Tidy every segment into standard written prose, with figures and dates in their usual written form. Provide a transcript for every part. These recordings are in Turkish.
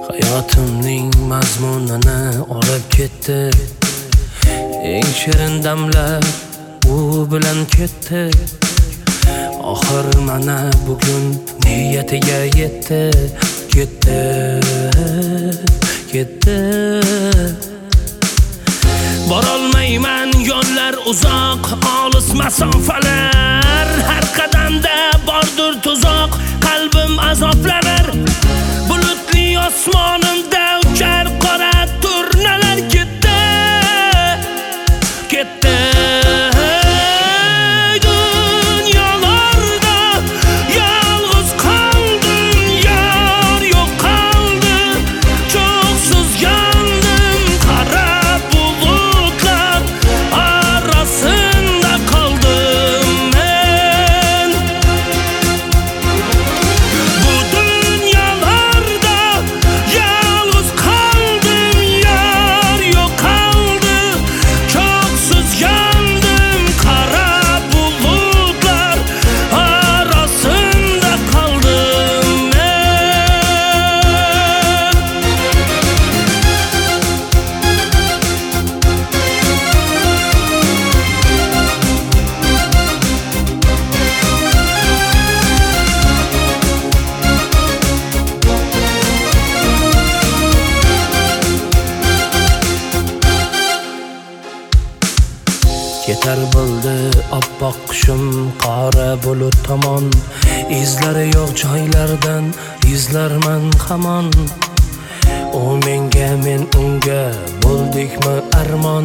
Hayotimning mazmunini olib ketdi. Eng shirin damlar u bilan ketdi. Oxir mana bugun niyatiga yetdi. Ketdi. Borolmayman yo'llar uzoq, olis masofalar. Har qadamda bordir tuzoq, qalbim azoblanir. Bulutli osmonimda uchar qora turnalar. Ketdi. Dunyolarda yolg'iz qoldim, yor yo'q qoldi. Cho'qsiz yondim, qora bulutlar arasida qoldim men. Bu dunyolarda yolg'iz qoldim, yor yo'q qoldi. Cho'qsiz yondim, qora bulutlar arasida qoldim men. Ketar bo'ldi oppoq qushim qora bulut tomon. Izlari yo'q joylardan izlarman hamon. U menga, men unga bo'ldikmi armon.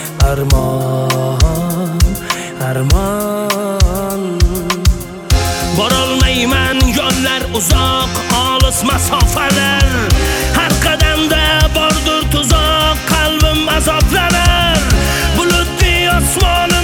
Borolmayman yo'llar uzoq, olis masofalar. Har qadamda bordir tuzoq, qalbim azoblanir. Bulutli osmon